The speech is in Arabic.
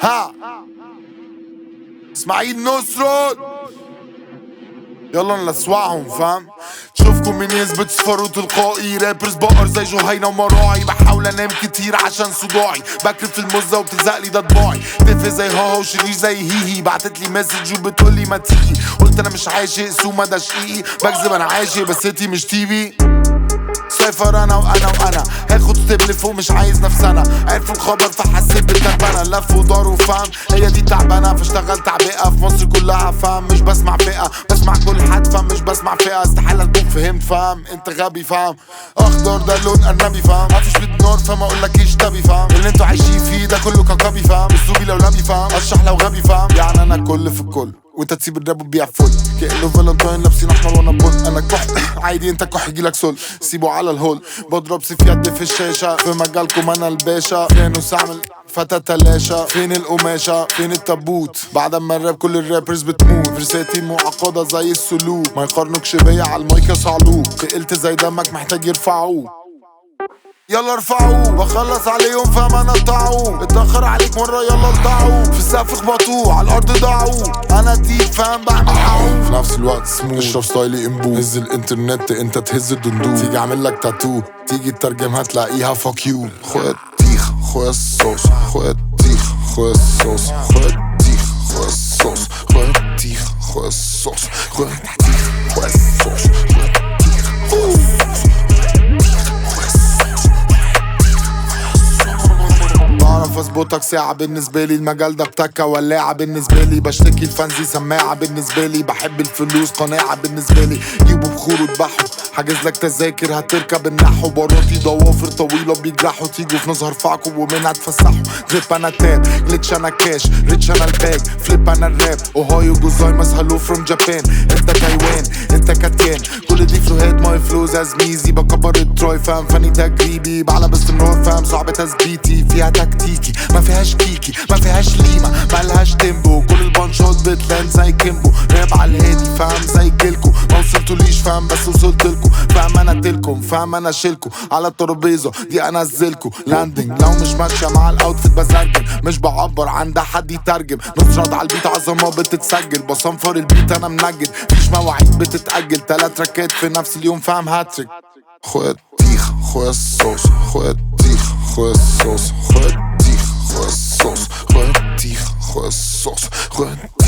ها اسماعيل نصرت يلا نلسوعهم فاهم. تشوفكم مين يثبت صفر وتلقائي رابرز بقر زي جهينة ومراعي. بحاول انام كتير عشان صداعي بكرف في المزة وبتلزقلي ده طباعي. تافه زي هاها وشرير زي هيهي. بعتتلي مسج وبتقولي ما تيجي. قلت انا مش عاشق سوما ده شقيقي. بكذب انا عاشق بس انتي مش تيفي. سايفر انا وانا هاخد ستيب لفوق مش عايز نفسنا. عرفوا الخبر فحسيت بالتربنة. لف ودار وفهم هي دي تعبانة. فاشتغلت تعبئة في مصر كلها فاهم. مش بسمع فئة بسمع كل حد فاهم. مش بسمع فئة استحالة تكون فهمت فاهم. انت غبي فاهم. اخضر ده لون ارنبي فاهم. مفيش بالنار فما اقولكيش تبي فاهم. اللي انتوا عايشين فيه ده كله كوكبي فاهم. اسلوبي لو لبي فاهم. اشرح لو غبي فاهم. يعني انا كل في الكل وانت تسيب الراب وتبيع فل. كأنه فالنتاين لابسين احمر وانا بن. انا كح عادي انت كح يجيلك سل. سيبه على الهول بضرب سيف يدي في الشاشة. في مجالكم انا الباشا. فانوس اعمل فتى تلاشى. فين القماشة فين التابوت. بعد ما الراب كل الرابرز بتموت. فرساتي معقدة زي السلوك. ما يقارنوكش بيا على المايك يا صعلوك. تقلت زي دمك محتاج يرفعوه. يلا ارفعوه بخلص عليهم فاهم انا قطعوه. اتأخر عليك مرة يلا اقطعوه. في السقف اخبطوه على الارض ضاعوه. انا تيك فاهم بعمل حقوق. في نفس الوقت سموث اشرب ستايلي انبو. هز الانترنت انت تهز الدندو. تيجي اعمل لك تاتو تيجي تترجم هتلاقيها فاك يو. خويا تيخ خويا الصوص خويا تيخ خويا الصوص خويا تيخ خويا الصوص خويا تيخ خويا الصوص خويا تيخ خويا الصوص خويا تيخ خويا الصوص. بعرف اظبطك ساعة بالنسبة لي. المجال ده بتكة ولاعة بالنسبة لي. بشتكي الفانزي سماعة بالنسبة لي. بحب الفلوس قناعة بالنسبة لي. جيبوا بخور وذبحوا حاجز لك تذاكر هتركب النحو. براتي ضوافر طويلة بيجرحوا. تيجوا في ناس هرفعكم ومنها تفسحوا. دريب انا تاب جليتش انا كاش ريتش انا الباج. فليب انا الراب اوهايو جوزايماس هالو فروم جابان. انت تايوان انت كاتيان. كل دي فلوهات ماي فلوز ازميزي. بكبر التراي فاهم فاني تجريبي. بعلى باستمرار فاهم صعب تثبيتي. فيها تكتيكي ما فيهاش كيكي ما فيهاش ليمة مالهاش تيمبو. كل البانشات بتلان زي كيمبو. راب على الهادي فاهم زي جيلكو. ما وصلتوليش فاهم بس وصلتلكو. فاهم انا تلكم فاهم انا شيلكو. على الترابيزة دي انزلكو. لاندنج لو مش ماشية مع الاوتفيت بسجل. مش بعبر عن ده حد يترجم. نصرت على البيت عظمة بتتسجل. بصنفر البيت انا منجد. فيش مواعيد بتتأجل. 3 تراكات في نفس اليوم فاهم هاتريك. خويا تيخ خويا الصوص خويا تيخ خويا الصوص خويا تيخ خويا الصوص خويا تيخ خويا الصوص خويا